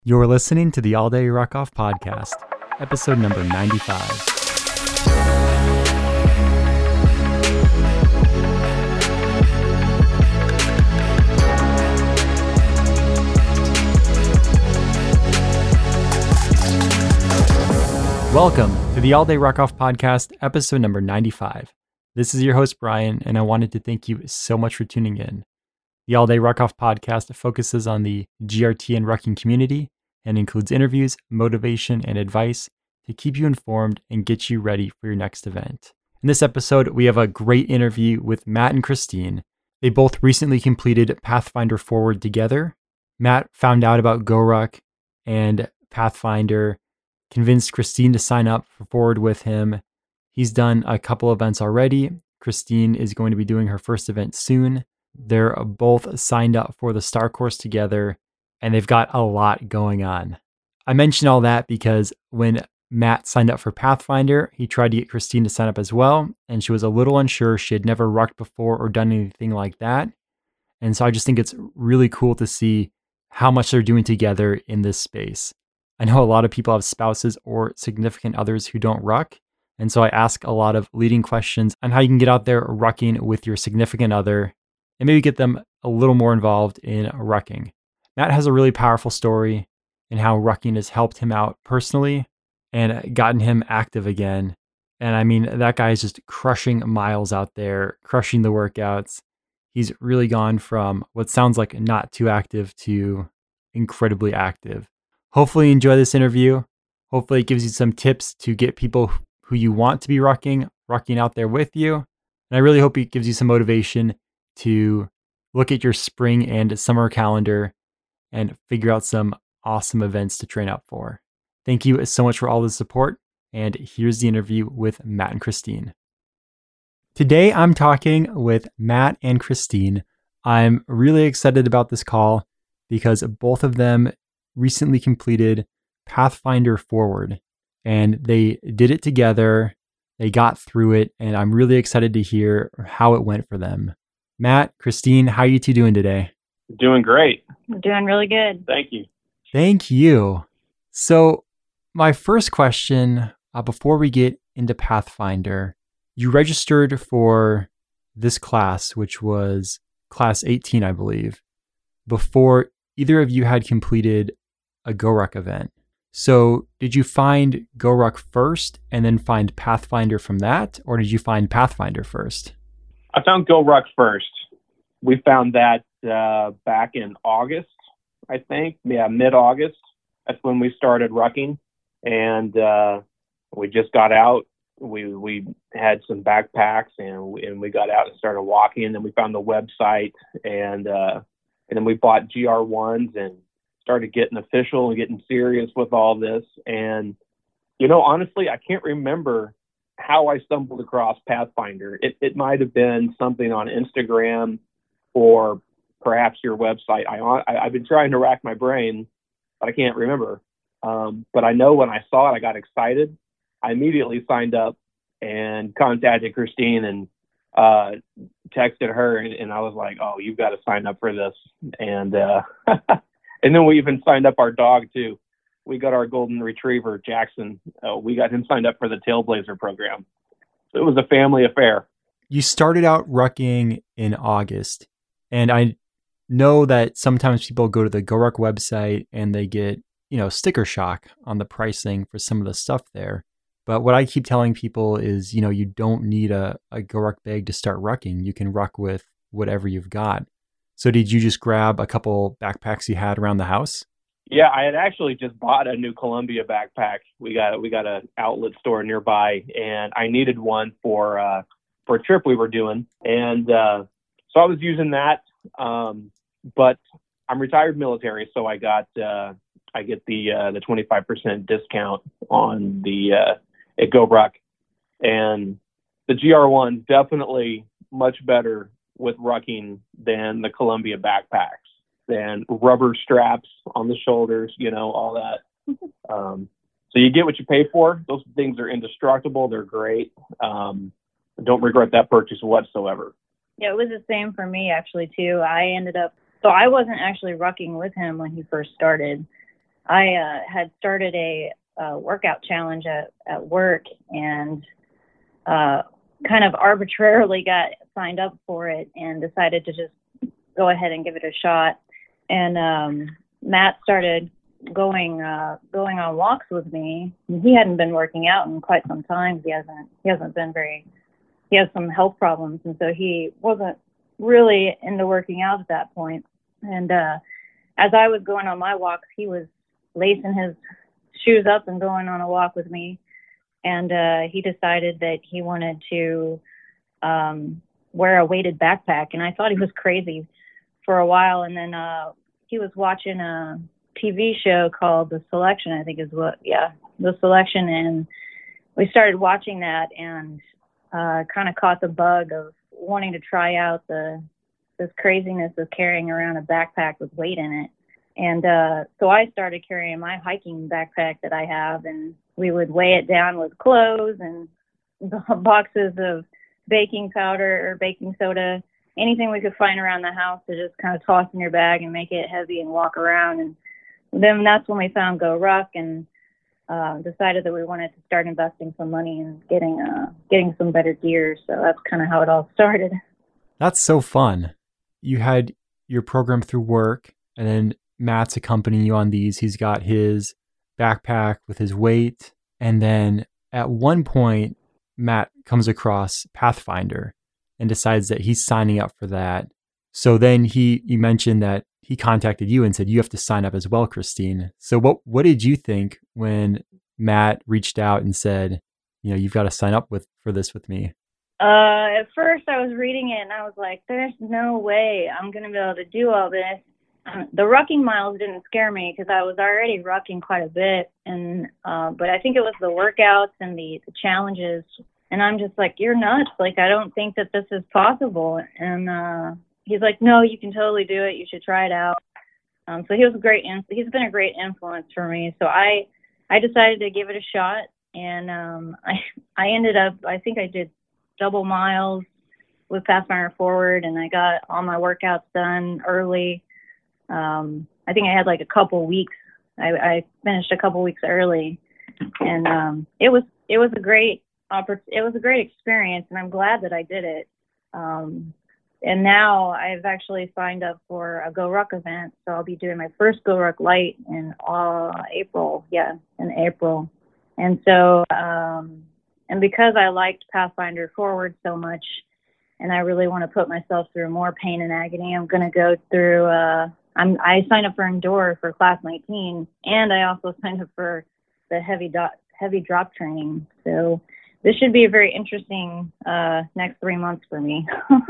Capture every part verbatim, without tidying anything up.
You're listening to the All Day Ruck Off podcast, episode number ninety-five. Welcome to the All Day Ruck Off podcast, episode number ninety-five. This is your host, Brian, and I wanted to thank you so much for tuning in. The All Day Ruck Off podcast focuses on the G R T and rucking community and includes interviews, motivation, and advice to keep you informed and get you ready for your next event. In this episode, we have a great interview with Matt and Christine. They both recently completed Pathfinder Forward together. Matt found out about GoRuck and Pathfinder, convinced Christine to sign up for Forward with him. He's done a couple events already. Christine is going to be doing her first event soon. They're both signed up for the Star Course together, and they've got a lot going on. I mention all that because when Matt signed up for Pathfinder, he tried to get Christine to sign up as well, and she was a little unsure. She had never rucked before or done anything like that. And so I just think it's really cool to see how much they're doing together in this space. I know a lot of people have spouses or significant others who don't ruck, and so I ask a lot of leading questions on how you can get out there rucking with your significant other and maybe get them a little more involved in rucking. Matt has a really powerful story in how rucking has helped him out personally and gotten him active again. And I mean, that guy is just crushing miles out there, crushing the workouts. He's really gone from what sounds like not too active to incredibly active. Hopefully you enjoy this interview. Hopefully it gives you some tips to get people who you want to be rucking, rucking out there with you. And I really hope it gives you some motivation to look at your spring and summer calendar and figure out some awesome events to train up for. Thank you so much for all the support. And here's the interview with Matt and Christine. Today, I'm talking with Matt and Christine. I'm really excited about this call because both of them recently completed Pathfinder Forward, and they did it together. They got through it, and I'm really excited to hear how it went for them. Matt, Christine, how are you two doing today? Doing great. We're doing really good. Thank you. Thank you. So my first question, uh, before we get into Pathfinder, you registered for this class, which was class eighteen, I believe, before either of you had completed a GoRuck event. So did you find GoRuck first and then find Pathfinder from that, or did you find Pathfinder first? I found GoRuck first. We found that uh, back in August, I think. Yeah, mid-August. That's when we started rucking. And uh, we just got out. We we had some backpacks, and we, and we got out and started walking. And then we found the website, and uh, and then we bought G R ones and started getting official and getting serious with all this. And, you know, honestly, I can't remember how I stumbled across Pathfinder. It, it might have been something on Instagram or perhaps your website. I, I, I've been trying to rack my brain, but I can't remember. Um, but I know when I saw it, I got excited. I immediately signed up and contacted Christine and uh, texted her, and, and I was like, oh, you've got to sign up for this. And uh, and then we even signed up our dog, too. We got our golden retriever, Jackson. Uh, we got him signed up for the Tailblazer program. So it was a family affair. You started out rucking in August, and I know that sometimes people go to the GoRuck website and they get, you know, sticker shock on the pricing for some of the stuff there. But what I keep telling people is, you know, you don't need a, a GoRuck bag to start rucking. You can ruck with whatever you've got. So did you just grab a couple backpacks you had around the house? Yeah, I had actually just bought a new Columbia backpack. We got we got an outlet store nearby, and I needed one for uh, for a trip we were doing, and uh, so I was using that. Um, but I'm retired military, so I got uh, I get the uh, the twenty-five percent discount on the uh, at GoRuck, and the G R one definitely much better with rucking than the Columbia backpacks. And rubber straps on the shoulders, you know, all that. Um, so you get what you pay for. Those things are indestructible. They're great. Um, don't regret that purchase whatsoever. Yeah, it was the same for me, actually, too. I ended up, so I wasn't actually rucking with him when he first started. I uh, had started a, a workout challenge at, at work and uh, kind of arbitrarily got signed up for it and decided to just go ahead and give it a shot. And um, Matt started going uh, going on walks with me. He hadn't been working out in quite some time. He hasn't he hasn't been very. He has some health problems, and so he wasn't really into working out at that point. And uh, as I was going on my walks, he was lacing his shoes up and going on a walk with me. And uh, he decided that he wanted to um, wear a weighted backpack. And I thought he was crazy for a while. And then uh, he was watching a T V show called The Selection, I think is what, yeah, The Selection. And we started watching that and uh, kind of caught the bug of wanting to try out the this craziness of carrying around a backpack with weight in it. And uh, so I started carrying my hiking backpack that I have, and we would weigh it down with clothes and boxes of baking powder or baking soda, anything we could find around the house to just kind of toss in your bag and make it heavy and walk around. And then that's when we found GoRuck and uh, decided that we wanted to start investing some money and getting uh, getting some better gear. So that's kind of how it all started. That's so fun. You had your program through work, and then Matt's accompanying you on these. He's got his backpack with his weight. And then at one point, Matt comes across Pathfinder and decides that he's signing up for that. So then he, you mentioned that he contacted you and said, you have to sign up as well, Christine. So what, what did you think when Matt reached out and said, you know, you've got to sign up with for this with me? Uh, at first I was reading it and I was like, there's no way I'm going to be able to do all this. Um, the rucking miles didn't scare me because I was already rucking quite a bit. And, uh, but I think it was the workouts and the, the challenges. And I'm just like, you're nuts. Like, I don't think that this is possible. And, uh, he's like, no, you can totally do it. You should try it out. Um, so he was a great, in- he's been a great influence for me. So I, I decided to give it a shot. And, um, I, I ended up, I think I did double miles with Pathfinder Forward, and I got all my workouts done early. Um, I think I had like a couple weeks. I, I finished a couple weeks early, and um, it was it was a great oppor- It was a great experience, and I'm glad that I did it. Um, and now I've actually signed up for a GoRuck event, so I'll be doing my first GoRuck Light in uh, April. Yeah, in April, and so um, and because I liked Pathfinder Forward so much, and I really want to put myself through more pain and agony, I'm going to go through. Uh, I'm, I signed up for Endure for class nineteen, and I also signed up for the heavy do- heavy drop training. So this should be a very interesting uh, next three months for me.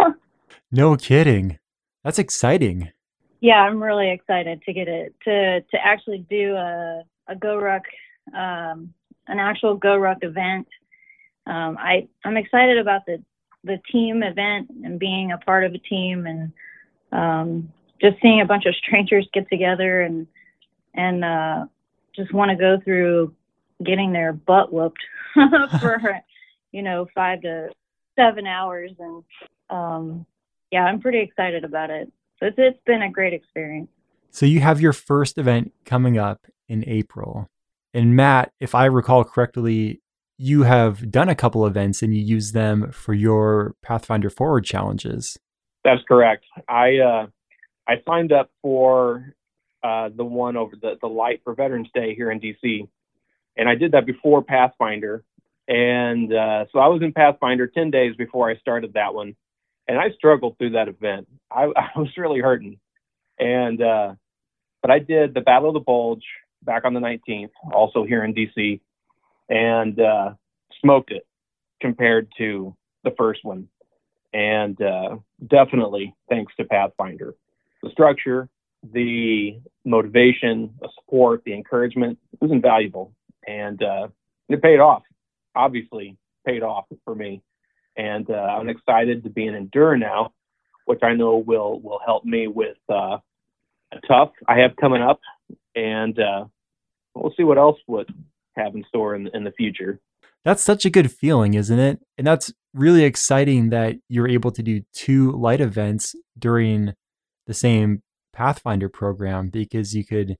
No kidding. That's exciting. Yeah, I'm really excited to get it to to actually do a a GoRuck, um, an actual GoRuck event. Um, I I'm excited about the the team event and being a part of a team and. Um, just seeing a bunch of strangers get together and and uh, just want to go through getting their butt whooped for, you know, five to seven hours. And um, yeah, I'm pretty excited about it. So it's, it's been a great experience. So you have your first event coming up in April. And Matt, if I recall correctly, you have done a couple events and you use them for your Pathfinder Forward challenges. That's correct. I, uh, I signed up for uh, the one over the, the light for Veterans Day here in D C, and I did that before Pathfinder. And uh, so I was in Pathfinder ten days before I started that one, and I struggled through that event. I, I was really hurting. And uh, but I did the Battle of the Bulge back on the nineteenth, also here in D C, and uh, smoked it compared to the first one. And uh, definitely thanks to Pathfinder. The structure, the motivation, the support, the encouragement, it was invaluable. And uh, it paid off, obviously paid off for me. And uh, I'm excited to be an Endure now, which I know will, will help me with uh, a tough I have coming up. And uh, we'll see what else would have in store in, in the future. That's such a good feeling, isn't it? And that's really exciting that you're able to do two light events during the same Pathfinder program, because you could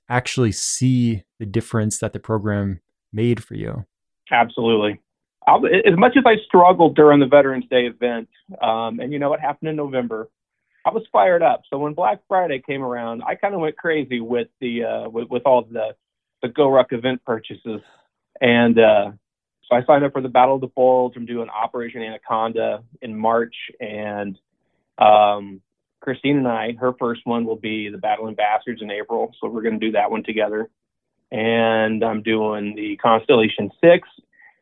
actually see the difference that the program made for you. Absolutely. I'll, as much as I struggled during the Veterans Day event, um, and you know what happened in November, I was fired up. So when Black Friday came around, I kind of went crazy with the uh, with, with all the the GoRuck event purchases, and uh, so I signed up for the Battle of the Bulge. I'm doing Operation Anaconda in March, and um, Christine and I, her first one will be the Battle in Bastards in April, so we're going to do that one together. And I'm doing the Constellation Six,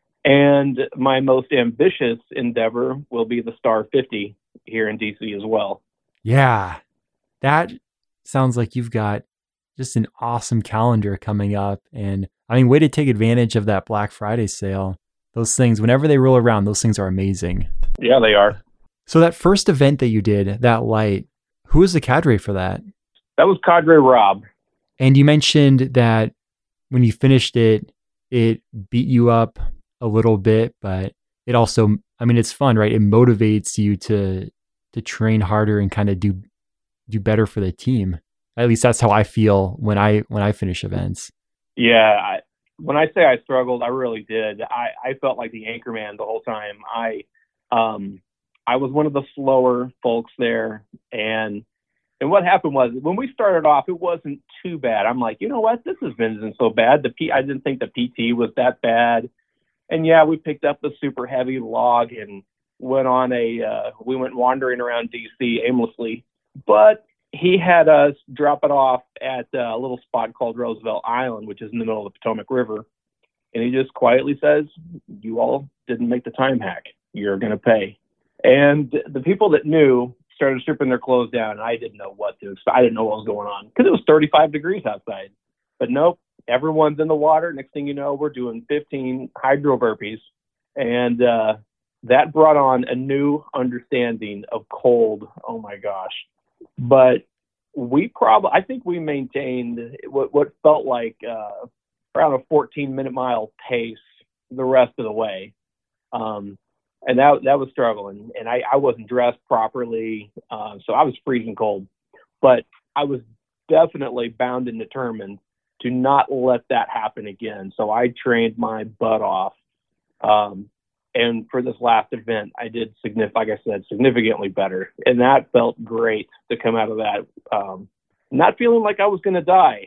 and my most ambitious endeavor will be the Star fifty here in D C as well. Yeah, that sounds like you've got just an awesome calendar coming up. And I mean, way to take advantage of that Black Friday sale. Those things, whenever they roll around, those things are amazing. Yeah, they are. So that first event that you did, that light, who was the cadre for that? That was Cadre Rob. And you mentioned that when you finished it, it beat you up a little bit, but it also, I mean, it's fun, right? It motivates you to to train harder and kind of do do better for the team. At least that's how I feel when I when I finish events. Yeah, I, when I say I struggled, I really did. I, I felt like the anchorman the whole time. I um I was one of the slower folks there, and and what happened was when we started off, it wasn't too bad. I'm like, you know what, this isn't so bad. The P I didn't think the P T was that bad, and yeah, we picked up the super heavy log and went on a uh, we went wandering around D C aimlessly, but he had us drop it off at a little spot called Roosevelt Island, which is in the middle of the Potomac River. And he just quietly says, you all didn't make the time hack. You're going to pay. And the people that knew started stripping their clothes down. And I didn't know what to expect. I didn't know what was going on because it was thirty-five degrees outside. But nope, everyone's in the water. Next thing you know, we're doing fifteen hydro burpees. And uh, that brought on a new understanding of cold. Oh, my gosh. But we probably, I think we maintained what, what felt like uh, around a fourteen minute mile pace the rest of the way. Um, and that, that was struggling. And I, I wasn't dressed properly. Uh, so I was freezing cold. But I was definitely bound and determined to not let that happen again. So I trained my butt off. Um, And for this last event, I did, signif- like I said, significantly better. And that felt great to come out of that. Um, not feeling like I was going to die.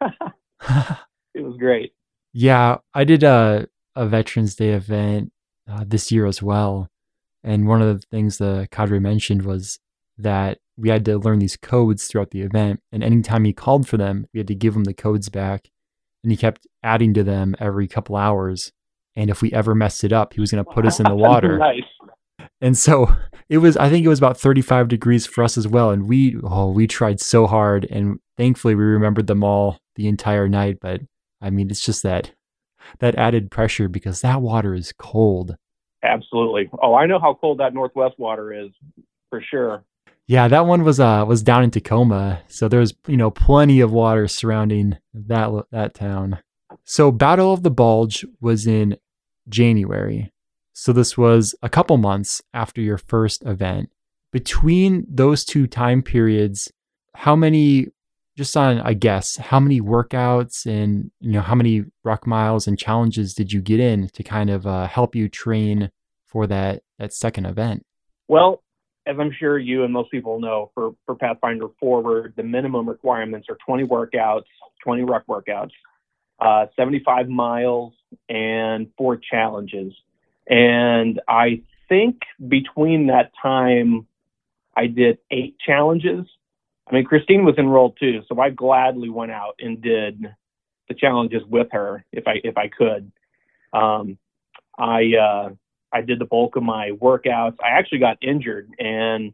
It was great. Yeah, I did a, a Veterans Day event uh, this year as well. And one of the things the cadre mentioned was that we had to learn these codes throughout the event. And anytime he called for them, we had to give him the codes back. And he kept adding to them every couple hours. And if we ever messed it up, he was going to put us in the water. Nice. And so it was, I think it was about thirty-five degrees for us as well. And we, oh, we tried so hard. And thankfully we remembered them all the entire night. But I mean, it's just that, that added pressure because that water is cold. Absolutely. Oh, I know how cold that Northwest water is for sure. Yeah, that one was, uh, was down in Tacoma. So there's, you know, plenty of water surrounding that, that town. So Battle of the Bulge was in January. So this was a couple months after your first event. Between those two time periods, how many, just on a guess, how many workouts and, you know, how many ruck miles and challenges did you get in to kind of uh, help you train for that, that second event? Well, as I'm sure you and most people know, for, for Pathfinder Forward, the minimum requirements are twenty workouts, twenty ruck workouts. Uh, seventy-five miles and four challenges. And I think between that time, I did eight challenges. I mean, Christine was enrolled too, so I gladly went out and did the challenges with her if I if I could. Um, I uh, I did the bulk of my workouts. I actually got injured, and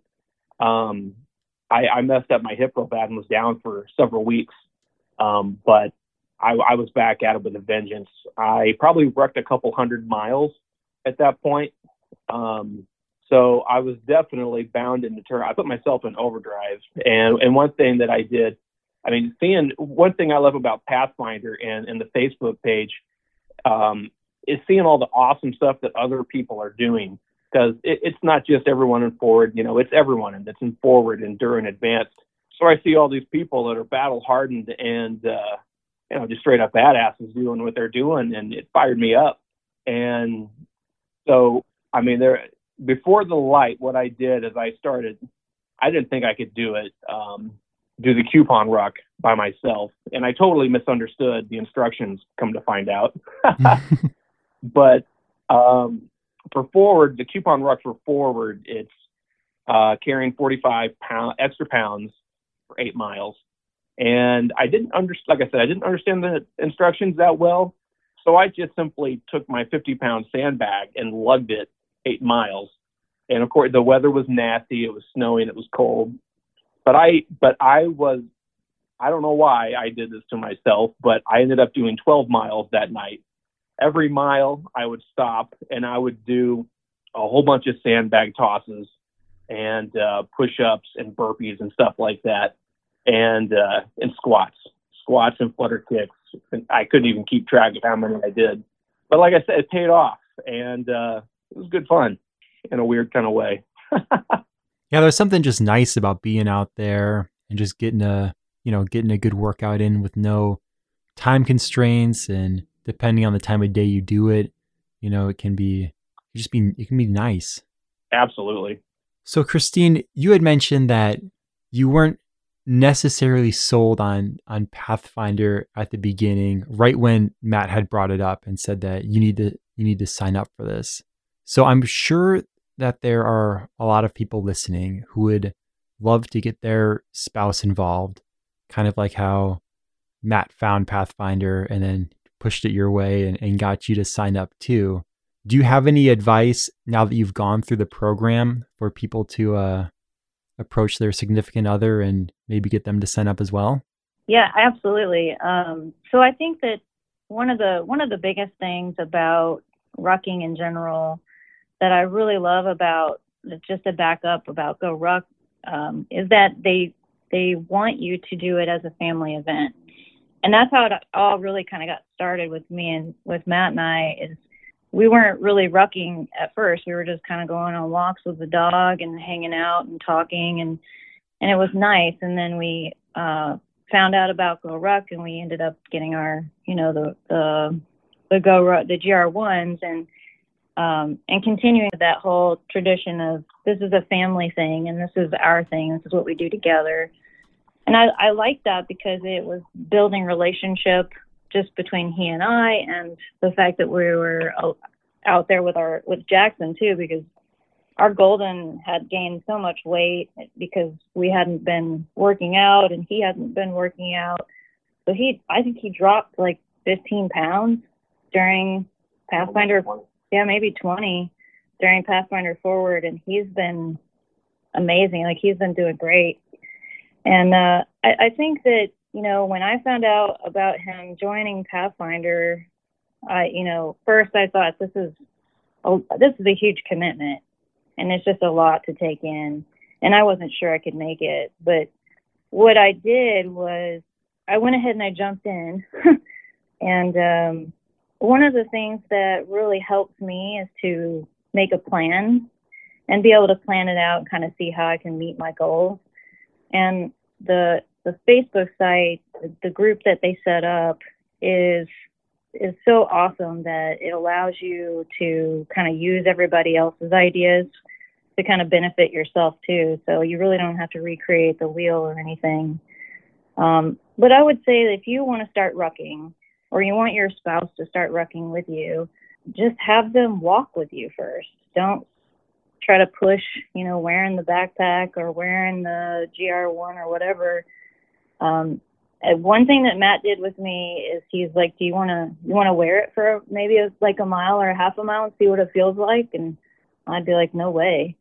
um, I, I messed up my hip real bad and was down for several weeks. Um, but I, I was back at it with a vengeance. I probably wrecked a couple hundred miles at that point. Um, so I was definitely bound and determined. I put myself in overdrive. And, and one thing that I did, I mean, seeing one thing I love about Pathfinder and, and the Facebook page um, is seeing all the awesome stuff that other people are doing. Because it, it's not just everyone in Forward, you know, it's everyone that's in Forward, Endure, and Advanced. So I see all these people that are battle hardened and, uh, you know, just straight up badasses doing what they're doing, and it fired me up. And so, I mean, there before the light, what I did is I started. I didn't think I could do it, um, do the coupon ruck by myself, and I totally misunderstood the instructions. Come to find out, but um, for forward, the coupon ruck for forward, it's uh, carrying forty-five pound extra pounds for eight miles. And I didn't understand, like I said, I didn't understand the instructions that well. So I just simply took my fifty pound sandbag and lugged it eight miles. And of course the weather was nasty. It was snowing. It was cold, but I, but I was, I don't know why I did this to myself, but I ended up doing twelve miles that night. Every mile I would stop and I would do a whole bunch of sandbag tosses and uh, push-ups and burpees and stuff like that. And, uh, and squats, squats and flutter kicks. And I couldn't even keep track of how many I did, but like I said, it paid off, and, uh, it was good fun in a weird kind of way. Yeah. There's something just nice about being out there and just getting a, you know, getting a good workout in with no time constraints, and depending on the time of day you do it, you know, it can be, just be, it can be nice. Absolutely. So Christine, you had mentioned that you weren't necessarily sold on on Pathfinder at the beginning, right when Matt had brought it up and said that you need to you need to sign up for this. So I'm sure that there are a lot of people listening who would love to get their spouse involved, kind of like how Matt found Pathfinder and then pushed it your way and, and got you to sign up too. Do you have any advice now that you've gone through the program for people to uh approach their significant other and maybe get them to sign up as well? Yeah, absolutely. Um, so I think that one of the one of the biggest things about rucking in general that I really love about, just to back up about Go Ruck, um, is that they they want you to do it as a family event, and that's how it all really kind of got started with me and with Matt and I. Is we weren't really rucking at first. We were just kind of going on walks with the dog and hanging out and talking, and and it was nice. And then we uh, found out about Go Ruck, and we ended up getting our, you know, the the, the Go Ruck, the G R ones, and um, and continuing that whole tradition of this is a family thing and this is our thing. This is what we do together. And I, I liked that because it was building relationship just between he and I, and the fact that we were out there with our with Jackson too, because our Golden had gained so much weight because we hadn't been working out and he hadn't been working out. So he, I think he dropped like fifteen pounds during Pathfinder, yeah, maybe twenty during Pathfinder Forward, and he's been amazing. Like he's been doing great. And uh, I, I think that, you know, when I found out about him joining Pathfinder, I, you know, first I thought this is a, this is a huge commitment, and it's just a lot to take in, and I wasn't sure I could make it. But what I did was I went ahead and I jumped in, and um, one of the things that really helps me is to make a plan and be able to plan it out and kind of see how I can meet my goals. And the the Facebook site, the group that they set up is is so awesome that it allows you to kind of use everybody else's ideas to kind of benefit yourself too. So you really don't have to recreate the wheel or anything. Um, but I would say that if you want to start rucking, or you want your spouse to start rucking with you, just have them walk with you first. Don't try to push, you know, wearing the backpack or wearing the G R one or whatever. Um, and one thing that Matt did with me is he's like, do you want to, you want to wear it for maybe a, like a mile or a half a mile and see what it feels like? And I'd be like, no way.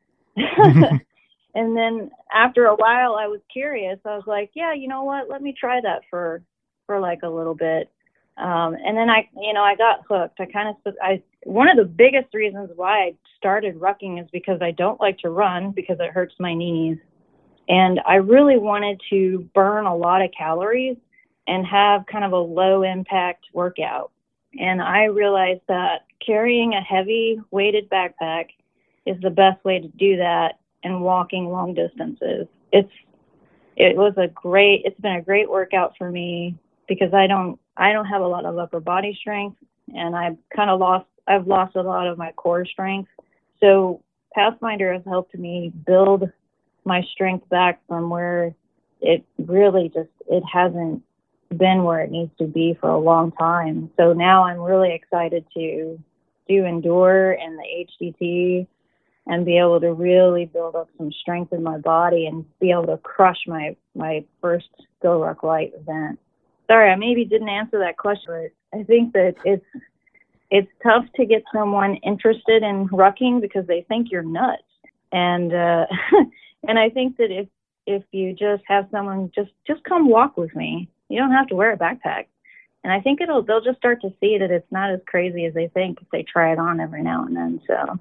And then after a while I was curious. I was like, yeah, you know what? Let me try that for, for like a little bit. Um, and then I, you know, I got hooked. I kind of, I, one of the biggest reasons why I started rucking is because I don't like to run because it hurts my knees. And I really wanted to burn a lot of calories and have kind of a low impact workout. And I realized that carrying a heavy weighted backpack is the best way to do that, and walking long distances. It's, it was a great, it's been a great workout for me because I don't, I don't have a lot of upper body strength, and I've kind of lost, I've lost a lot of my core strength. So Pathfinder has helped me build my strength back from where it really just, it hasn't been where it needs to be for a long time. So now I'm really excited to do Endure and the H D T and be able to really build up some strength in my body and be able to crush my, my first Go Ruck Light event. Sorry, I maybe didn't answer that question, but I think that it's, it's tough to get someone interested in rucking because they think you're nuts. And, uh, and I think that if, if you just have someone just, just come walk with me, you don't have to wear a backpack. And I think it'll, they'll just start to see that it's not as crazy as they think if they try it on every now and then. So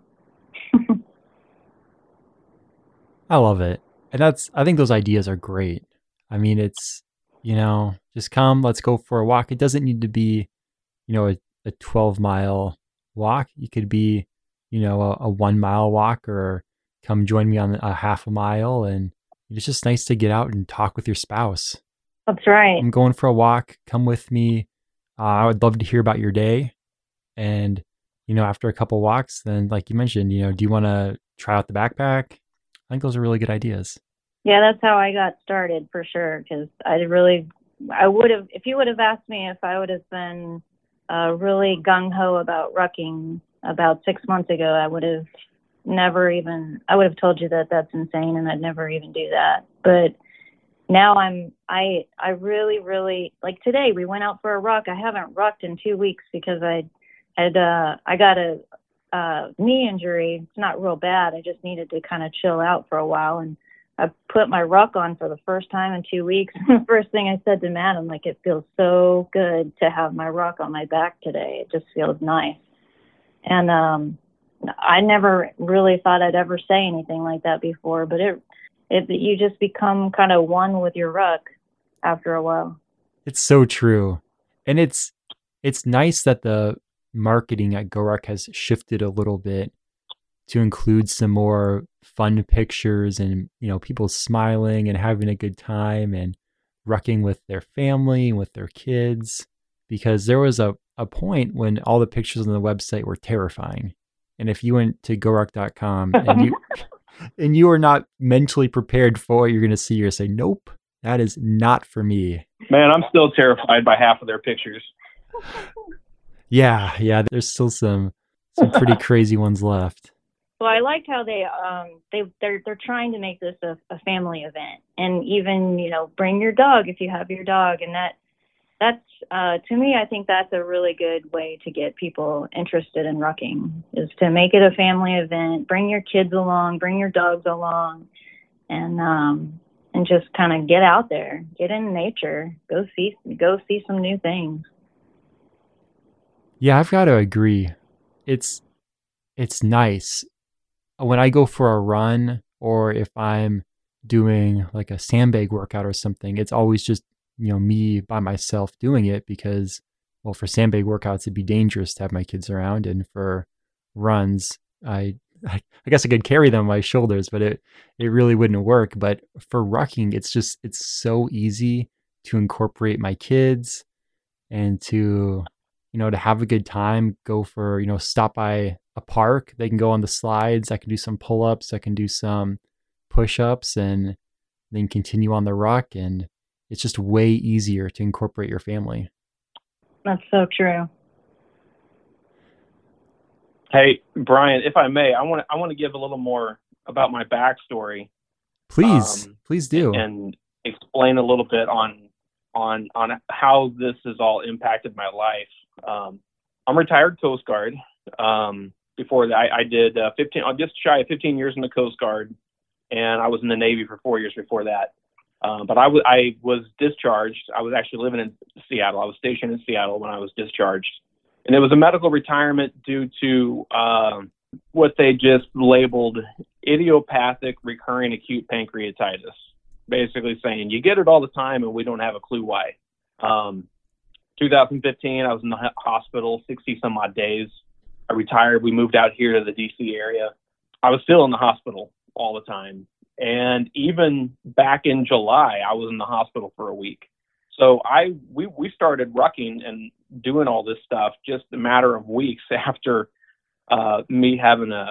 I love it. And that's, I think those ideas are great. I mean, it's, you know, just come, let's go for a walk. It doesn't need to be, you know, a, a twelve mile walk. You could be, you know, a, a one mile walk, or come join me on a half a mile. And it's just nice to get out and talk with your spouse. That's right. I'm going for a walk. Come with me. Uh, I would love to hear about your day. And, you know, after a couple walks, then like you mentioned, you know, do you want to try out the backpack? I think those are really good ideas. Yeah, that's how I got started for sure. Because I really, I would have, if you would have asked me if I would have been uh, really gung-ho about rucking about six months ago, I would have never even, I would have told you that that's insane and I'd never even do that. But now I'm, I, I really, really, like today we went out for a ruck. I haven't rucked in two weeks because I had, uh, I got a, uh, knee injury. It's not real bad. I just needed to kind of chill out for a while. And I put my ruck on for the first time in two weeks. The first thing I said to Matt, I'm like, it feels so good to have my ruck on my back today. It just feels nice. And, um, I never really thought I'd ever say anything like that before, but it, it, you just become kind of one with your ruck after a while. It's so true. And it's, it's nice that the marketing at GoRuck has shifted a little bit to include some more fun pictures and, you know, people smiling and having a good time and rucking with their family and with their kids, because there was a, a point when all the pictures on the website were terrifying. And if you went to go ruck dot com and you and you are not mentally prepared for what you're going to see, you're going to say, nope, that is not for me. Man, I'm still terrified by half of their pictures. Yeah, yeah, there's still some some pretty crazy ones left. Well, I liked how they um they they're they're trying to make this a, a family event, and even, you know, bring your dog if you have your dog, and that that's uh to me, I think that's a really good way to get people interested in rucking, is to make it a family event. Bring your kids along, bring your dogs along, and um and just kind of get out there, get in nature, go see go see some new things. Yeah, I've got to agree. It's it's nice when I go for a run, or if I'm doing like a sandbag workout or something. It's always just, you know, me by myself doing it, because, well, for sandbag workouts, it'd be dangerous to have my kids around. And for runs, I, I, I guess I could carry them on my shoulders, but it, it really wouldn't work. But for rucking, it's just, it's so easy to incorporate my kids and to, you know, to have a good time, go for, you know, stop by a park. They can go on the slides. I can do some pull-ups. I can do some push-ups, and then continue on the ruck. And it's just way easier to incorporate your family. That's so true. Hey, Brian, if I may, I want to I want to give a little more about my backstory. Please, um, please do, and explain a little bit on on on how this has all impacted my life. Um, I'm retired Coast Guard. Um, before that, I, I did uh, fifteen, just shy of fifteen years in the Coast Guard, and I was in the Navy for four years before that. Um, but I, w- I was discharged. I was actually living in Seattle. I was stationed in Seattle when I was discharged. And it was a medical retirement due to uh, what they just labeled idiopathic recurring acute pancreatitis, basically saying you get it all the time and we don't have a clue why. Um, twenty fifteen, I was in the hospital, sixty some odd days. I retired. We moved out here to the D C area. I was still in the hospital all the time. And even back in July, I was in the hospital for a week. So I we we started rucking and doing all this stuff just a matter of weeks after uh, me having a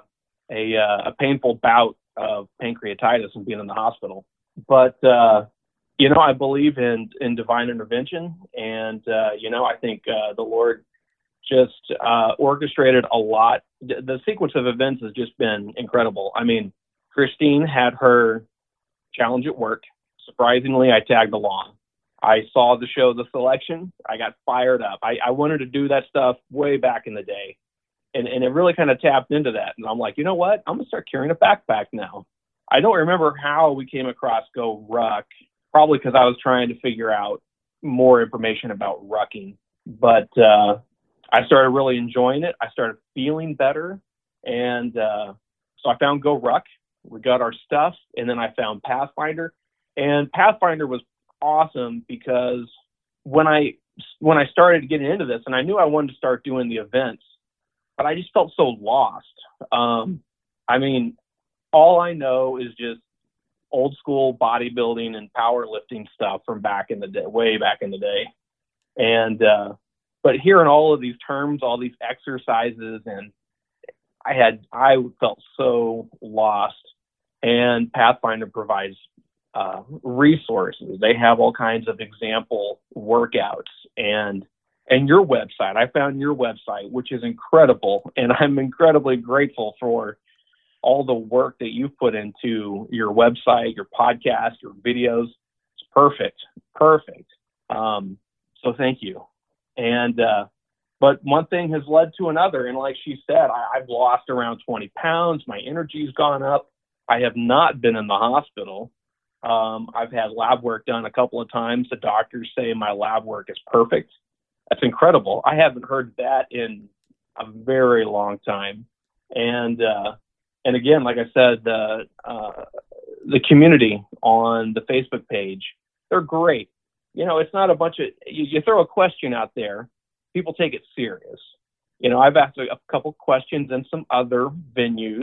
a, a a painful bout of pancreatitis and being in the hospital. But uh, you know, I believe in in divine intervention, and uh, you know, I think uh, the Lord just uh, orchestrated a lot. The, the sequence of events has just been incredible. I mean, Christine had her challenge at work. Surprisingly, I tagged along. I saw the show, The Selection. I got fired up. I, I wanted to do that stuff way back in the day. And, and it really kind of tapped into that. And I'm like, you know what? I'm going to start carrying a backpack now. I don't remember how we came across Go Ruck, probably because I was trying to figure out more information about rucking. But uh, I started really enjoying it. I started feeling better. And uh, so I found Go Ruck. We got our stuff. And then I found Pathfinder. And Pathfinder was awesome because when I when I started getting into this, and I knew I wanted to start doing the events, but I just felt so lost. Um, I mean, all I know is just old school bodybuilding and powerlifting stuff from back in the day, way back in the day. And uh, but hearing all of these terms, all these exercises, and I had I felt so lost. And Pathfinder provides uh, resources. They have all kinds of example workouts, and and your website. I found your website, which is incredible, and I'm incredibly grateful for all the work that you've put into your website, your podcast, your videos. It's perfect, perfect. Um, so thank you. And uh, but one thing has led to another, and like she said, I, I've lost around twenty pounds. My energy's gone up. I have not been in the hospital. Um, I've had lab work done a couple of times. The doctors say my lab work is perfect. That's incredible. I haven't heard that in a very long time. And uh, and again, like I said, the uh, the community on the Facebook page, they're great. You know, it's not a bunch of, you, you throw a question out there, people take it serious. You know, I've asked a, a couple questions in some other venues,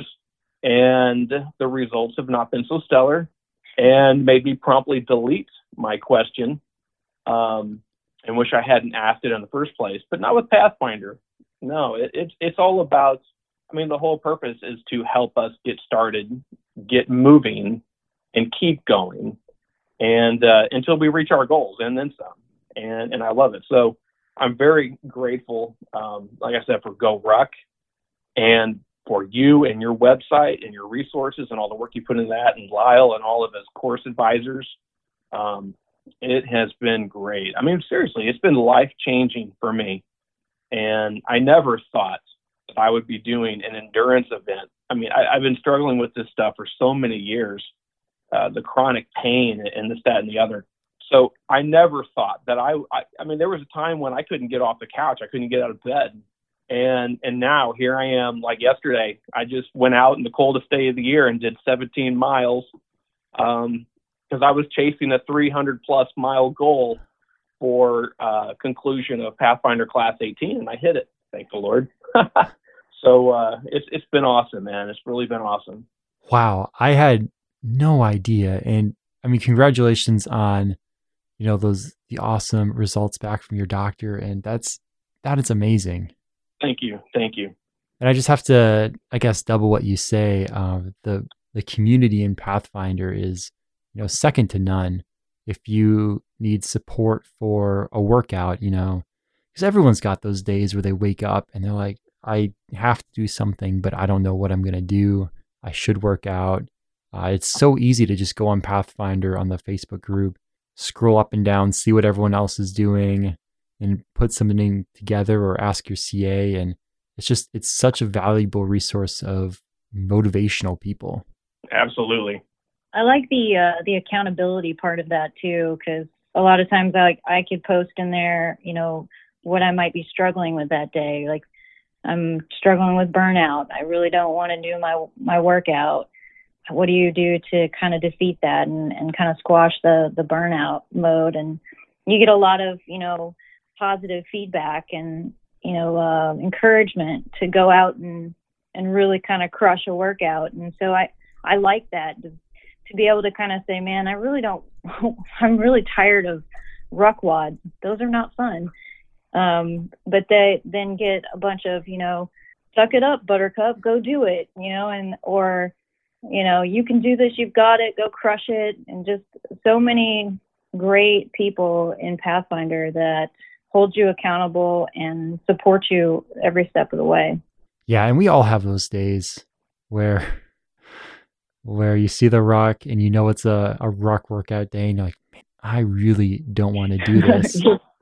and the results have not been so stellar, and maybe promptly delete my question um, and wish I hadn't asked it in the first place, but not with Pathfinder. No, it, it's it's all about, I mean, the whole purpose is to help us get started, get moving, and keep going, and uh, until we reach our goals, and then some. And and I love it. So I'm very grateful, um, like I said, for Go Ruck, and for you and your website and your resources and all the work you put into that, and Lyle and all of his course advisors. Um, it has been great. I mean, seriously, it's been life-changing for me. And I never thought that I would be doing an endurance event. I mean, I, I've been struggling with this stuff for so many years, uh, the chronic pain and this, that, and the other. So I never thought that I, I, I mean, there was a time when I couldn't get off the couch. I couldn't get out of bed. And and now here I am, like yesterday, I just went out in the coldest day of the year and did seventeen miles um, because I was chasing a three hundred plus mile goal for uh, conclusion of Pathfinder Class eighteen, and I hit it, thank the Lord. So uh, it's it's been awesome, man. It's really been awesome. Wow, I had no idea, and I mean, congratulations on, you know, those the awesome results back from your doctor, and that's that is amazing. Thank you. Thank you. And I just have to, I guess, double what you say. Um, the the community in Pathfinder is, you know, second to none. If you need support for a workout, you know, because everyone's got those days where they wake up and they're like, I have to do something, but I don't know what I'm going to do. I should work out. Uh, it's so easy to just go on Pathfinder on the Facebook group, scroll up and down, see what everyone else is doing, and put something together or ask your C A. And it's just, it's such a valuable resource of motivational people. Absolutely. I like the uh, the accountability part of that too, because a lot of times I I could post in there, you know, what I might be struggling with that day. Like, I'm struggling with burnout. I really don't want to do my my workout. What do you do to kind of defeat that and, and kind of squash the the burnout mode? And you get a lot of, you know, positive feedback and, you know, uh, encouragement to go out and, and really kind of crush a workout. And so I, I like that, to, to be able to kind of say, man, I really don't, I'm really tired of, ruck wads. Those are not fun. Um, but they then get a bunch of, you know, suck it up, Buttercup, go do it, you know, and, or, you know, you can do this, you've got it, go crush it. And just so many great people in Pathfinder that hold you accountable and support you every step of the way. Yeah. And we all have those days where, where you see the ruck and you know it's a, a ruck workout day and you're like, man, I really don't want to do this.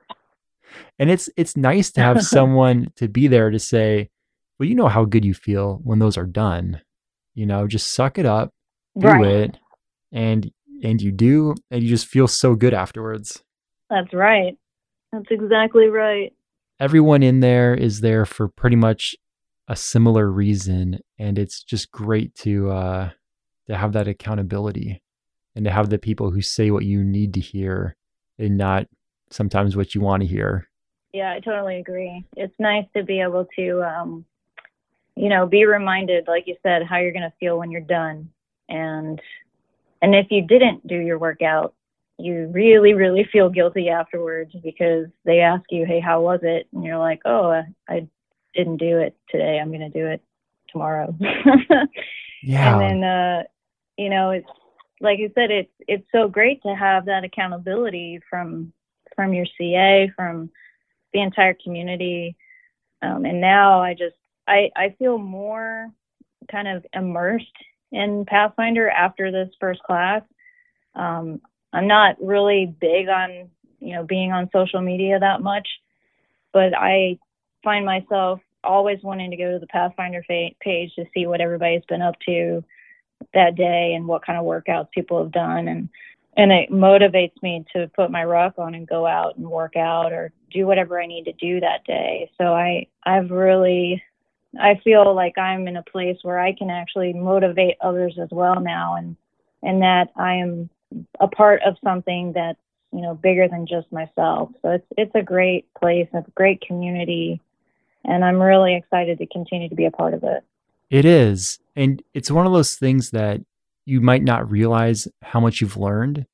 And it's it's nice to have someone to be there to say, well, you know how good you feel when those are done. You know, just suck it up, do Right. it, and and you do, and you just feel so good afterwards. That's right. That's exactly right. Everyone in there is there for pretty much a similar reason, and it's just great to uh, to have that accountability and to have the people who say what you need to hear and not sometimes what you want to hear. Yeah, I totally agree. It's nice to be able to, um, you know, be reminded, like you said, how you're going to feel when you're done. And, and if you didn't do your workout, you really, really feel guilty afterwards because they ask you, hey, how was it? And you're like, oh, I, I didn't do it today. I'm going to do it tomorrow. Yeah. And then, uh, you know, it's like you said, it's, it's so great to have that accountability from, from your C A, from the entire community. Um, and now I just, I, I feel more kind of immersed in Pathfinder after this first class. Um, I'm not really big on, you know, being on social media that much, but I find myself always wanting to go to the Pathfinder fa- page to see what everybody's been up to that day and what kind of workouts people have done. And, and it motivates me to put my ruck on and go out and work out or do whatever I need to do that day. So I, I've really, I feel like I'm in a place where I can actually motivate others as well now. And, and that I am a part of something that's, you know, bigger than just myself. So it's, it's a great place, a great community. And I'm really excited to continue to be a part of it. It is. And it's one of those things that you might not realize how much you've learned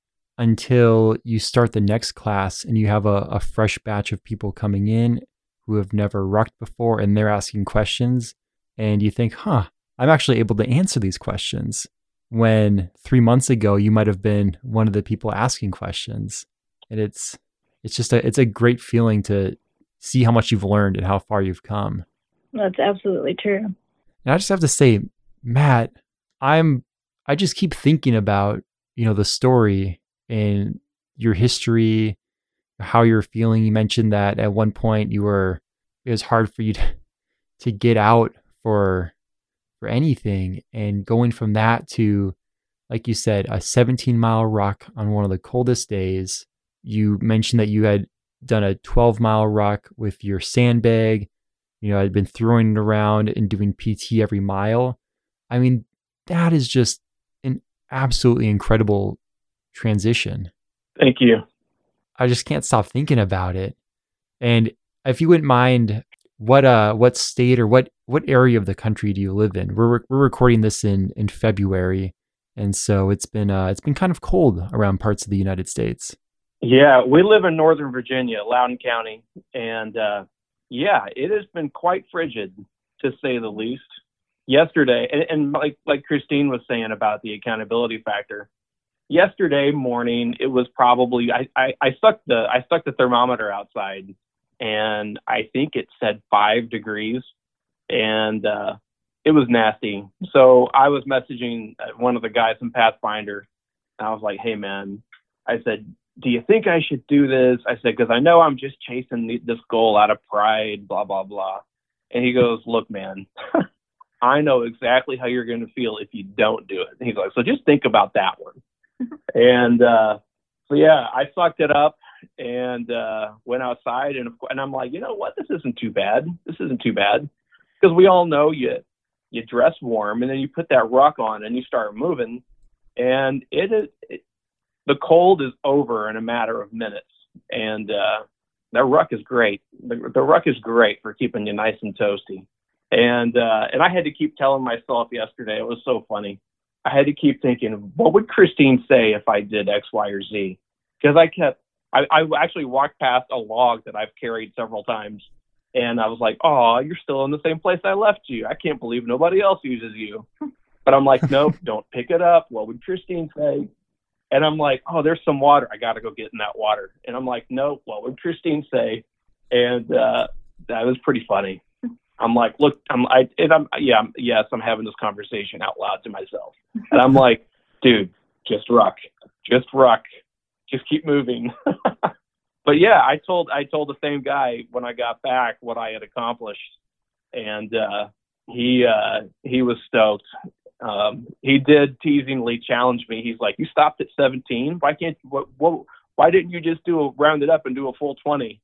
until you start the next class and you have a, a fresh batch of people coming in who have never rucked before and they're asking questions. And you think, huh, I'm actually able to answer these questions. When three months ago, you might have been one of the people asking questions. And it's it's just a it's a great feeling to see how much you've learned and how far you've come. That's absolutely true. And I just have to say, Matt, I'm I just keep thinking about, you know, the story and your history, how you're feeling. You mentioned that at one point you were it was hard for you to, to get out for for anything, and going from that to, like you said, a seventeen mile ruck on one of the coldest days. You mentioned that you had done a twelve mile ruck with your sandbag. You know, I'd been throwing it around and doing P T every mile. I mean, that is just an absolutely incredible transition. Thank you. I just can't stop thinking about it. And if you wouldn't mind, what uh, what state or what what area of the country do you live in? We're we're recording this in in February, and so it's been uh, it's been kind of cold around parts of the United States. Yeah, we live in Northern Virginia, Loudoun County, and uh, yeah, it has been quite frigid, to say the least. Yesterday, and, and like like Christine was saying about the accountability factor, yesterday morning it was probably I, I, I stuck the I stuck the thermometer outside, and I think it said five degrees, and uh, it was nasty. So I was messaging one of the guys in Pathfinder, and I was like, "Hey man," I said, "do you think I should do this?" I said, "because I know I'm just chasing this goal out of pride, blah, blah, blah." And he goes, "Look, man, I know exactly how you're going to feel if you don't do it." And he's like, "So just think about that one." And uh, so, yeah, I sucked it up and uh, went outside. And, and I'm like, you know what? This isn't too bad. This isn't too bad. Because we all know you, you dress warm and then you put that ruck on and you start moving. And it is... It, the cold is over in a matter of minutes, and uh, that ruck is great. The, the ruck is great for keeping you nice and toasty. And uh, and I had to keep telling myself yesterday, it was so funny. I had to keep thinking, what would Christine say if I did X, Y, or Z? Because I kept I, I actually walked past a log that I've carried several times, and I was like, oh, you're still in the same place I left you. I can't believe nobody else uses you. But I'm like, nope, don't pick it up. What would Christine say? And I'm like, oh, there's some water. I got to go get in that water. And I'm like, nope, what would Christine say? And uh, that was pretty funny. I'm like, look, I'm, I, and I'm, yeah, I'm, yes, I'm having this conversation out loud to myself. And I'm like, dude, just ruck, just ruck, just keep moving. But yeah, I told, I told the same guy when I got back what I had accomplished. And uh, he, uh, he was stoked. Um, he did teasingly challenge me. He's like, you stopped at seventeen. Why can't you, what, what, why didn't you just do a round it up and do a full twenty?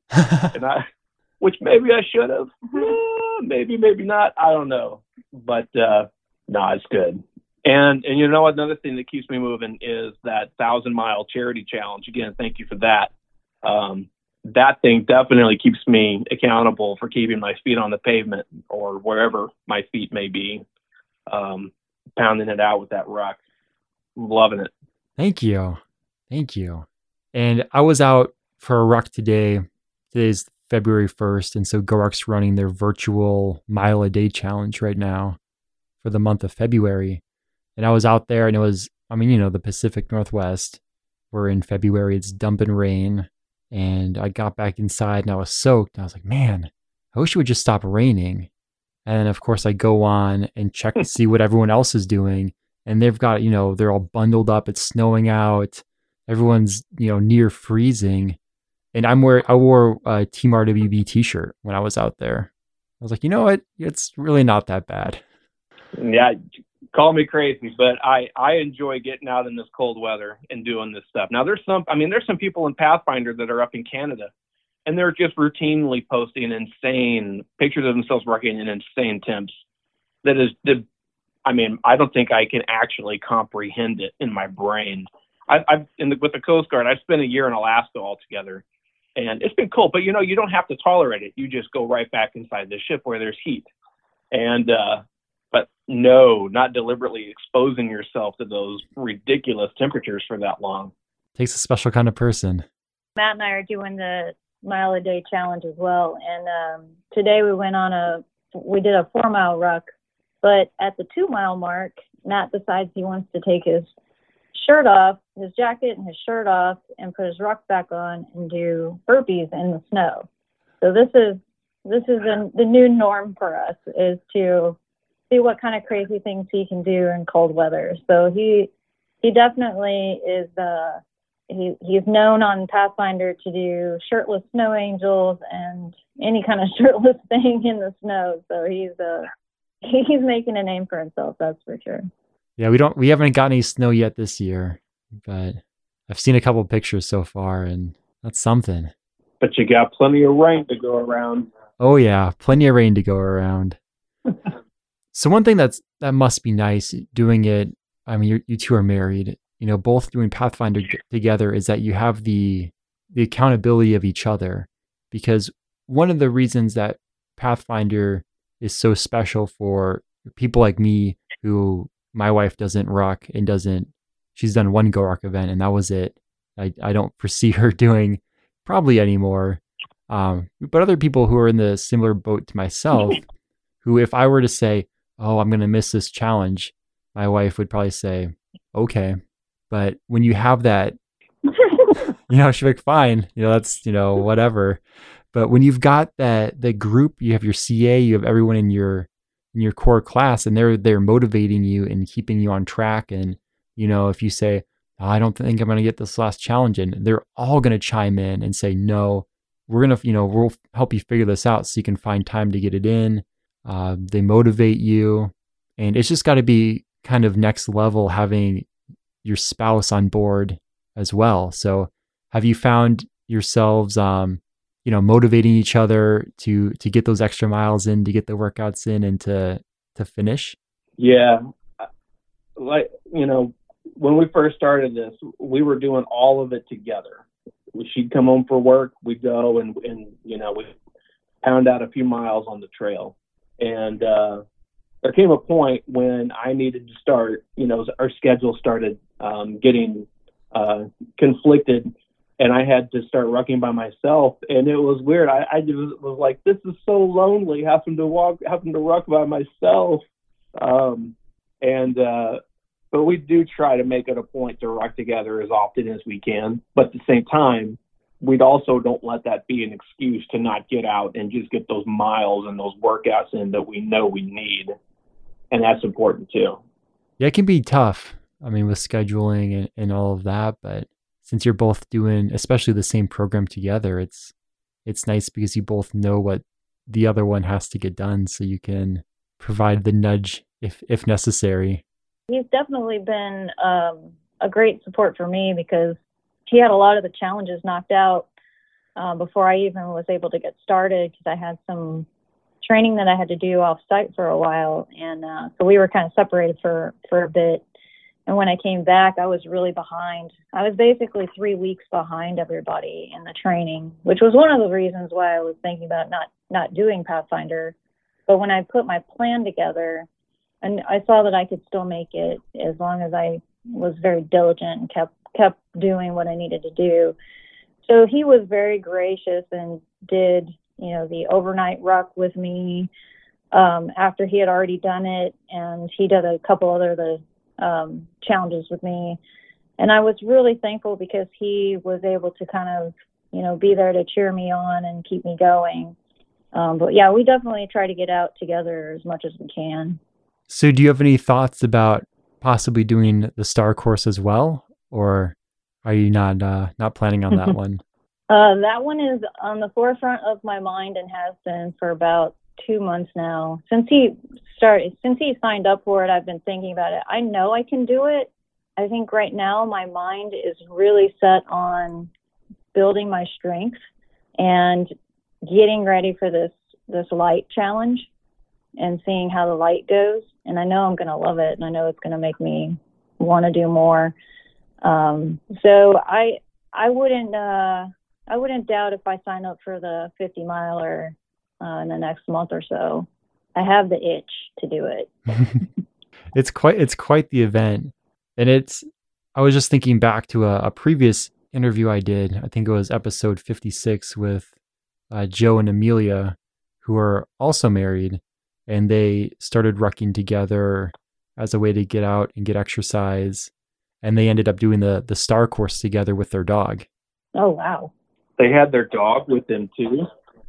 And I, which maybe I should have, uh, maybe, maybe not. I don't know, but, uh, no, it's good. And, and you know, another thing that keeps me moving is that thousand mile charity challenge. Again, thank you for that. Um, that thing definitely keeps me accountable for keeping my feet on the pavement or wherever my feet may be. Um, pounding it out with that ruck. I'm loving it. Thank you. Thank you. And I was out for a ruck today. Today's February first. And so GoRuck's running their virtual mile a day challenge right now for the month of February. And I was out there and it was, I mean, you know, the Pacific Northwest, where in February it's dumping rain. And I got back inside and I was soaked. I was like, man, I wish it would just stop raining. And then, of course, I go on and check to see what everyone else is doing. And they've got, you know, they're all bundled up. It's snowing out. Everyone's, you know, near freezing. And I'm wearing, I wore a Team R W B t-shirt when I was out there. I was like, you know what? It's really not that bad. Yeah, call me crazy, but I, I enjoy getting out in this cold weather and doing this stuff. Now, there's some, I mean, there's some people in Pathfinder that are up in Canada. And they're just routinely posting insane pictures of themselves working in insane temps. That is, the, I mean, I don't think I can actually comprehend it in my brain. I, I've in the, with the Coast Guard, I spent a year in Alaska altogether, and it's been cool. But you know, you don't have to tolerate it. You just go right back inside the ship where there's heat. And uh, but no, not deliberately exposing yourself to those ridiculous temperatures for that long. Takes a special kind of person. Matt and I are doing the mile a day challenge as well, and um today we went on a we did a four mile ruck, but at the two mile mark Matt decides he wants to take his shirt off, his jacket and his shirt off, and put his ruck back on and do burpees in the snow. So this is this is the, the new norm for us, is to see what kind of crazy things he can do in cold weather. So he he definitely is uh He he's known on Pathfinder to do shirtless snow angels and any kind of shirtless thing in the snow. So he's uh he's making a name for himself, that's for sure. Yeah, we don't we haven't got any snow yet this year, but I've seen a couple pictures so far, and that's something. But you got plenty of rain to go around. Oh yeah, plenty of rain to go around. So one thing that's that must be nice doing it. I mean, you you two are married. You know, both doing Pathfinder g- together, is that you have the the accountability of each other. Because one of the reasons that Pathfinder is so special for people like me, who my wife doesn't ruck and doesn't, she's done one GoRuck event and that was it. I, I don't foresee her doing probably anymore. Um, but other people who are in the similar boat to myself, who if I were to say, oh, I'm going to miss this challenge, my wife would probably say, okay. But when you have that, you know, she'll be like, fine, you know, that's, you know, whatever. But when you've got that, the group, you have your C A, you have everyone in your, in your core class, and they're, they're motivating you and keeping you on track. And, you know, if you say, oh, I don't think I'm going to get this last challenge in, they're all going to chime in and say, no, we're going to, you know, we'll help you figure this out so you can find time to get it in. Uh, they motivate you. And it's just got to be kind of next level having your spouse on board as well. So have you found yourselves, um, you know, motivating each other to, to get those extra miles in, to get the workouts in and to, to finish? Yeah. Like, you know, when we first started this, we were doing all of it together. She'd come home for work, we'd go and, and, you know, we'd pound out a few miles on the trail. And, uh, there came a point when I needed to start, you know, our schedule started um, getting uh, conflicted. and I had to start rucking by myself, and it was weird. I, I just was like, this is so lonely, having to walk, having to ruck by myself. Um, and uh, but we do try to make it a point to ruck together as often as we can. But at the same time, we also don't let that be an excuse to not get out and just get those miles and those workouts in that we know we need, and that's important too. Yeah, it can be tough. I mean, with scheduling and, and all of that, but since you're both doing, especially the same program together, it's it's nice because you both know what the other one has to get done, so you can provide the nudge if if necessary. He's definitely been um, a great support for me because he had a lot of the challenges knocked out uh, before I even was able to get started, because I had some training that I had to do off site for a while, and uh, so we were kind of separated for for a bit. And when I came back, I was really behind. I was basically three weeks behind everybody in the training, which was one of the reasons why I was thinking about not, not doing Pathfinder. But when I put my plan together, and I saw that I could still make it as long as I was very diligent and kept kept doing what I needed to do. So he was very gracious and did, you know, the overnight ruck with me um, after he had already done it. And he did a couple other the um, challenges with me. And I was really thankful because he was able to kind of, you know, be there to cheer me on and keep me going. Um, but yeah, we definitely try to get out together as much as we can. So do you have any thoughts about possibly doing the Star Course as well? Or are you not uh, not planning on that one? Uh, that one is on the forefront of my mind and has been for about two months now. Since he started, since he signed up for it, I've been thinking about it. I know I can do it. I think right now my mind is really set on building my strength and getting ready for this this light challenge and seeing how the light goes. And I know I'm going to love it, and I know it's going to make me want to do more. Um, so I I wouldn't uh, I wouldn't doubt if I sign up for the fifty miler uh, in the next month or so. I have the itch to do it. It's quite it's quite the event, and it's. I was just thinking back to a, a previous interview I did. I think it was episode fifty-six with uh, Joe and Amelia, who are also married, and they started rucking together as a way to get out and get exercise. And they ended up doing the the Star Course together with their dog. Oh, wow. They had their dog with them too?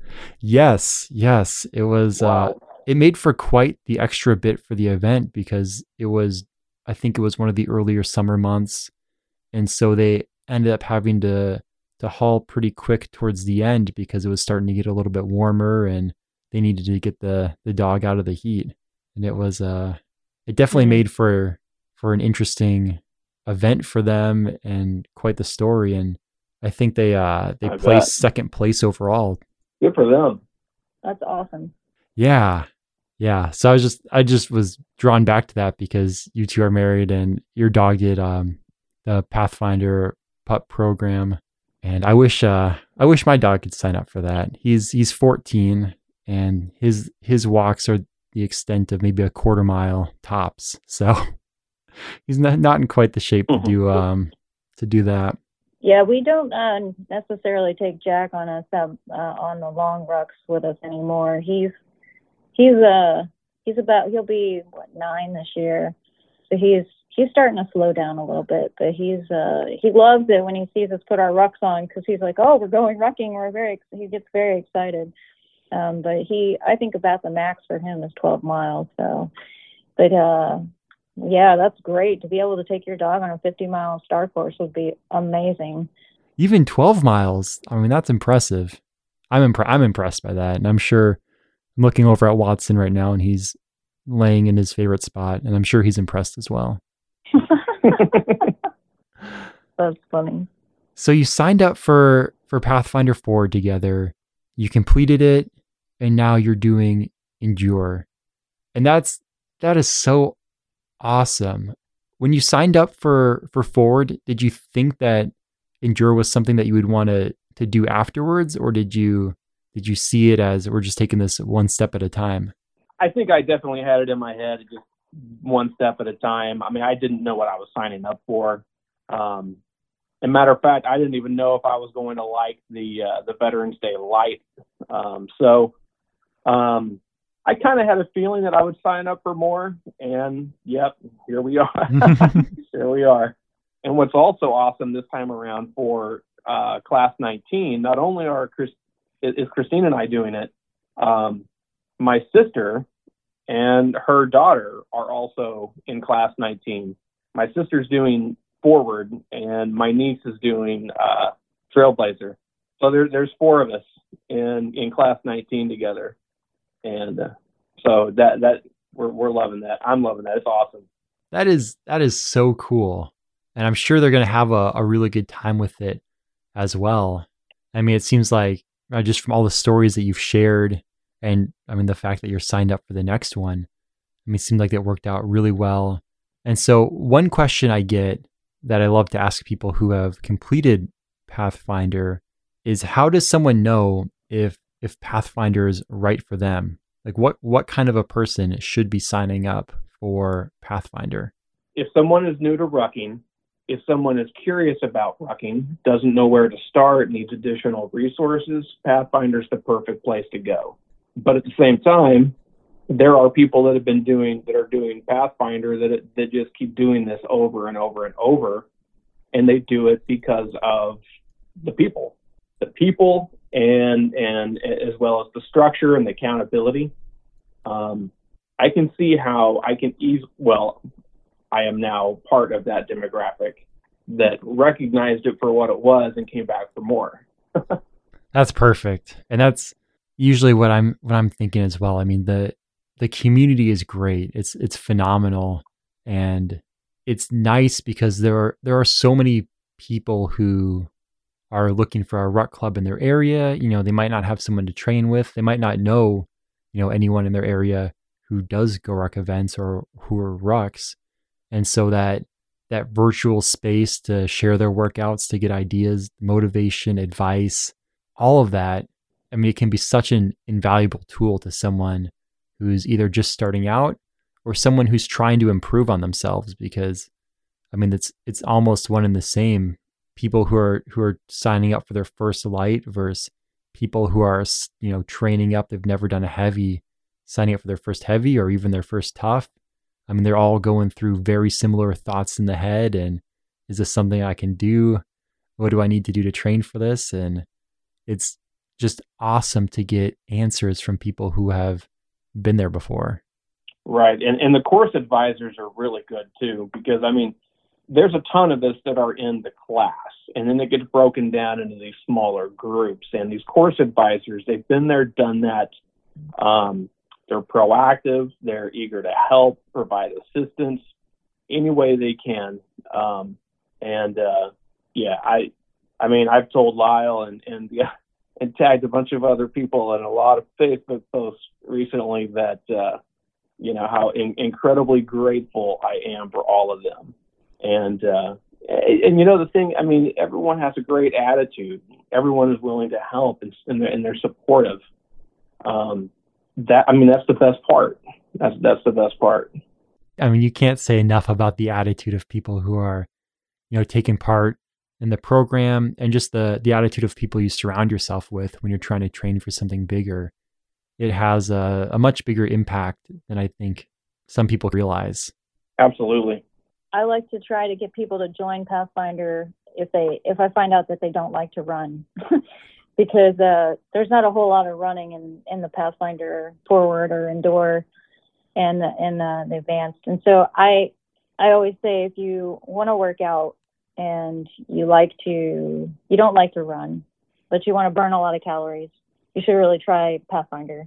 Yes, yes. It was, wow. uh, it made for quite the extra bit for the event because it was, I think it was one of the earlier summer months. And so they ended up having to, to haul pretty quick towards the end because it was starting to get a little bit warmer and they needed to get the, the dog out of the heat. And it was, uh, it definitely mm-hmm. made for, for an interesting event for them and quite the story. And I think they uh they I placed bet. second place overall. Good for them. That's awesome. Yeah. Yeah. So I was just I just was drawn back to that because you two are married and your dog did um the Pathfinder pup program. And I wish uh I wish my dog could sign up for that. He's he's fourteen and his his walks are the extent of maybe a quarter mile tops. So he's not, not in quite the shape to do um to do that. Yeah, we don't uh, necessarily take Jack on us uh, on the long rucks with us anymore. He's he's uh he's about he'll be what nine this year, so he's he's starting to slow down a little bit. But he's uh he loves it when he sees us put our rucks on because he's like, oh, we're going rucking. We're very he gets very excited. Um, but he I think about the max for him is twelve miles. So, but uh. Yeah, that's great. To be able to take your dog on a fifty mile Star Course would be amazing. Even twelve miles. I mean, that's impressive. I'm impre- I'm impressed by that. And I'm sure I'm looking over at Watson right now and he's laying in his favorite spot. And I'm sure he's impressed as well. That's funny. So you signed up for, for Pathfinder four together. You completed it. And now you're doing Endure. And that's, that is so awesome. When you signed up for, for Forward, did you think that Endure was something that you would want to, to do afterwards? Or did you, did you see it as we're just taking this one step at a time? I think I definitely had it in my head, just one step at a time. I mean, I didn't know what I was signing up for. Um, a matter of fact, I didn't even know if I was going to like the uh, the Veterans Day Light. Um, so um, I kind of had a feeling that I would sign up for more, and yep, here we are. Here we are. And what's also awesome this time around for uh, Class nineteen, not only are Chris, is Christine and I doing it, um, my sister and her daughter are also in Class nineteen. My sister's doing Forward, and my niece is doing uh, Trailblazer. So there, there's four of us in, in Class nineteen together, and uh, so that that we're we're loving that. I'm loving that. It's awesome. That is that is so cool, and I'm sure they're going to have a, a really good time with it as well. I mean, it seems like uh, just from all the stories that you've shared, and I mean the fact that you're signed up for the next one, I mean, it seemed like it worked out really well. And so, one question I get that I love to ask people who have completed Pathfinder is, how does someone know if if Pathfinder is right for them? Like, what what kind of a person should be signing up for Pathfinder? If someone is new to rucking, if someone is curious about rucking, doesn't know where to start, needs additional resources, Pathfinder's the perfect place to go. But at the same time, there are people that have been doing that are doing Pathfinder that that just keep doing this over and over and over, and they do it because of the people, the people, and and as well as the structure and the accountability. Um, I can see how I can ease. Well, I am now part of that demographic that recognized it for what it was and came back for more. That's perfect, and that's usually what I'm what I'm thinking as well. I mean, the the community is great. It's it's phenomenal, and it's nice because there are there are so many people who are looking for a ruck club in their area. You know, they might not have someone to train with. They might not know, you know, anyone in their area who does go ruck events or who are rucks, and so that that virtual space to share their workouts, to get ideas, motivation, advice, all of that. I mean, it can be such an invaluable tool to someone who's either just starting out or someone who's trying to improve on themselves, because I mean, it's it's almost one and the same. People who are who are signing up for their first light versus people who are, you know, training up, they've never done a heavy, signing up for their first heavy or even their first tough. I mean, they're all going through very similar thoughts in the head. And is this something I can do? What do I need to do to train for this? And it's just awesome to get answers from people who have been there before. Right. And and the course advisors are really good too, because I mean, there's a ton of us that are in the class, and then it gets broken down into these smaller groups. And these course advisors, they've been there, done that. Um, they're proactive. They're eager to help, provide assistance any way they can. Um, and uh, yeah, I, I mean, I've told Lyle and and yeah, and tagged a bunch of other people and a lot of Facebook posts recently that uh, you know how in- incredibly grateful I am for all of them. And, uh, and, and, you know, the thing, I mean, everyone has a great attitude. Everyone is willing to help, and, and, they're, and they're supportive. Um, that, I mean, that's the best part. That's, that's the best part. I mean, you can't say enough about the attitude of people who are, you know, taking part in the program, and just the, the attitude of people you surround yourself with when you're trying to train for something bigger. It has a, a much bigger impact than I think some people realize. Absolutely. I like to try to get people to join Pathfinder if they if I find out that they don't like to run, because uh, there's not a whole lot of running in, in the Pathfinder Forward or Indoor and and uh, the Advanced. And so I I always say, if you want to work out and you like to you don't like to run, but you want to burn a lot of calories, you should really try Pathfinder.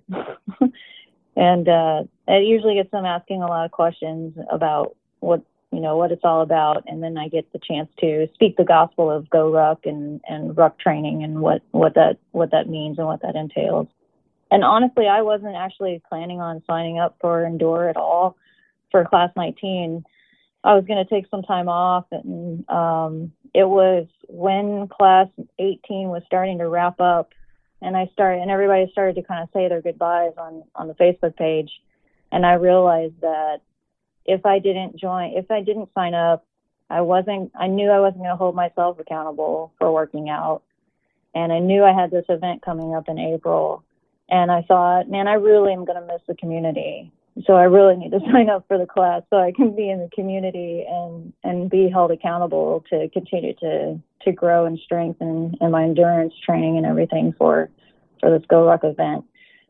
And uh, it usually gets them asking a lot of questions about what you know, what it's all about. And then I get the chance to speak the gospel of Go Ruck and, and ruck training and what, what that, what that means and what that entails. And honestly, I wasn't actually planning on signing up for Endure at all for Class nineteen. I was going to take some time off, and um, it was when Class eighteen was starting to wrap up, and I started, and everybody started to kind of say their goodbyes on, on the Facebook page. And I realized that if I didn't join, if I didn't sign up I wasn't, I knew I wasn't going to hold myself accountable for working out. And I knew I had this event coming up in April. And I thought, man, I really am going to miss the community. So I really need to sign up for the class so I can be in the community and, and be held accountable to continue to, to grow and strengthen in my endurance training and everything for, for this Go Ruck event.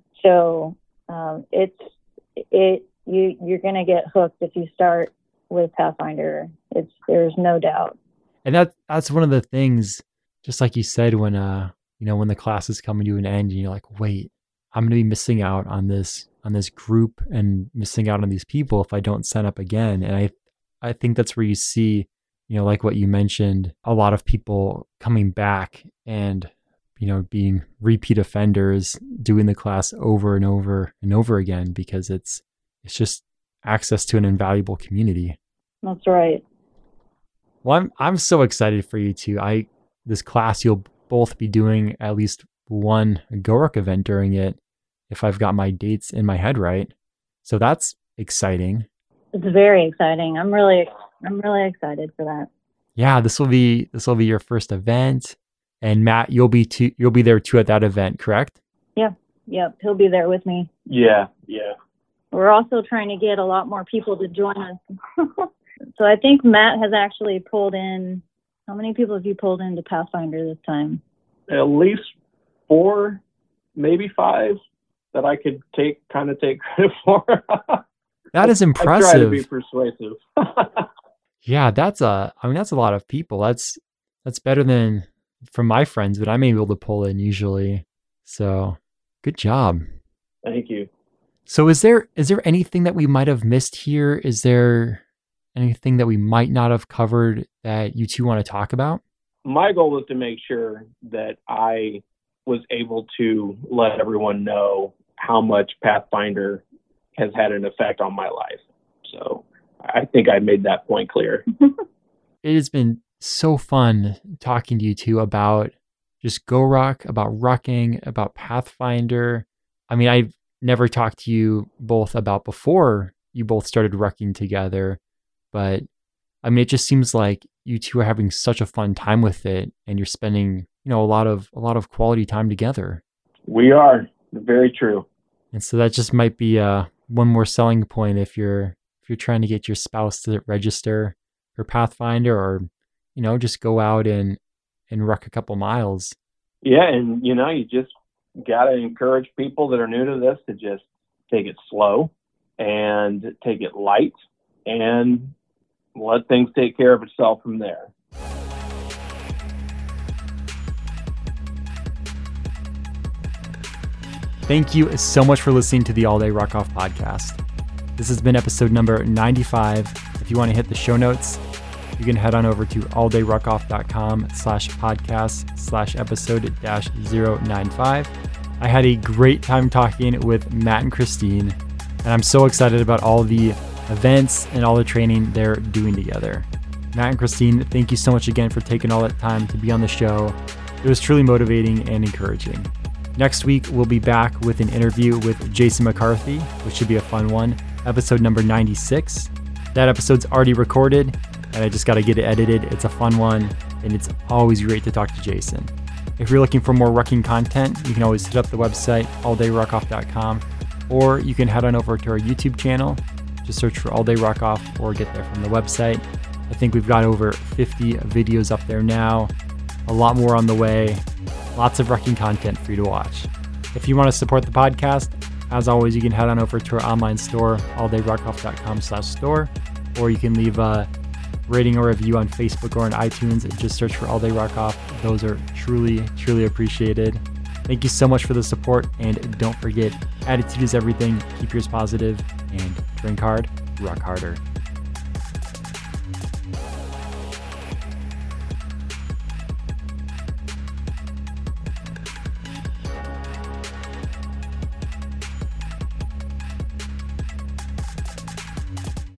So um, it's, it, you, you're going to get hooked if you start with Pathfinder. It's, there's no doubt. And that, that's one of the things, just like you said, when, uh, you know, when the class is coming to an end and you're like, wait, I'm going to be missing out on this, on this group and missing out on these people if I don't sign up again. And I, I think that's where you see, you know, like what you mentioned, a lot of people coming back and, you know, being repeat offenders, doing the class over and over and over again, because it's, it's just access to an invaluable community. That's right. Well, I'm, I'm so excited for you two. I, this class, you'll both be doing at least one Go Ruck event during it, if I've got my dates in my head right. So that's exciting. It's very exciting. I'm really, I'm really excited for that. Yeah, this will be, this will be your first event. And Matt, you'll be too, you'll be there too at that event, correct? Yeah. Yep. He'll be there with me. Yeah. Yeah. We're also trying to get a lot more people to join us. So I think Matt has actually pulled in, how many people have you pulled into Pathfinder this time? At least four, maybe five that I could take, kind of take credit for. That is impressive. I try to be persuasive. Yeah, that's a, I mean, that's a lot of people. That's, that's better than from my friends, but I'm able to pull in usually. So good job. Thank you. So is there, is there anything that we might have missed here? Is there anything that we might not have covered that you two want to talk about? My goal is to make sure that I was able to let everyone know how much Pathfinder has had an effect on my life. So I think I made that point clear. It has been so fun talking to you two about just Go Ruck, about rucking, about Pathfinder. I mean, I've never talked to you both about before you both started rucking together, but I mean, it just seems like you two are having such a fun time with it, and you're spending, you know, a lot of a lot of quality time together. We are. Very true. And so that just might be uh, one more selling point if you're if you're trying to get your spouse to register for Pathfinder, or, you know, just go out and and ruck a couple miles. Yeah, and you know, you just got to encourage people that are new to this to just take it slow and take it light and let things take care of itself from there. Thank you so much for listening to the All Day Ruck Off podcast. This has been episode number ninety-five. If you want to hit the show notes, you can head on over to alldayruckoff.com slash podcast slash episode dash zero nine five. I had a great time talking with Matt and Christine, and I'm so excited about all the events and all the training they're doing together. Matt and Christine, thank you so much again for taking all that time to be on the show. It was truly motivating and encouraging. Next week, we'll be back with an interview with Jason McCarthy, which should be a fun one, episode number ninety-six. That episode's already recorded, and I just got to get it edited. It's a fun one, and it's always great to talk to Jason. If you're looking for more rucking content, you can always hit up the website, all day ruck off dot com, or you can head on over to our YouTube channel. Just search for All Day Ruck Off or get there from the website. I think we've got over fifty videos up there now, a lot more on the way, lots of rucking content for you to watch. If you want to support the podcast, as always, you can head on over to our online store, all day ruck off dot com slash store, or you can leave a rating or review on Facebook or on iTunes and just search for All Day Ruck Off. Those are truly, truly appreciated. Thank you so much for the support, and don't forget, attitude is everything. Keep yours positive and drink hard, ruck harder.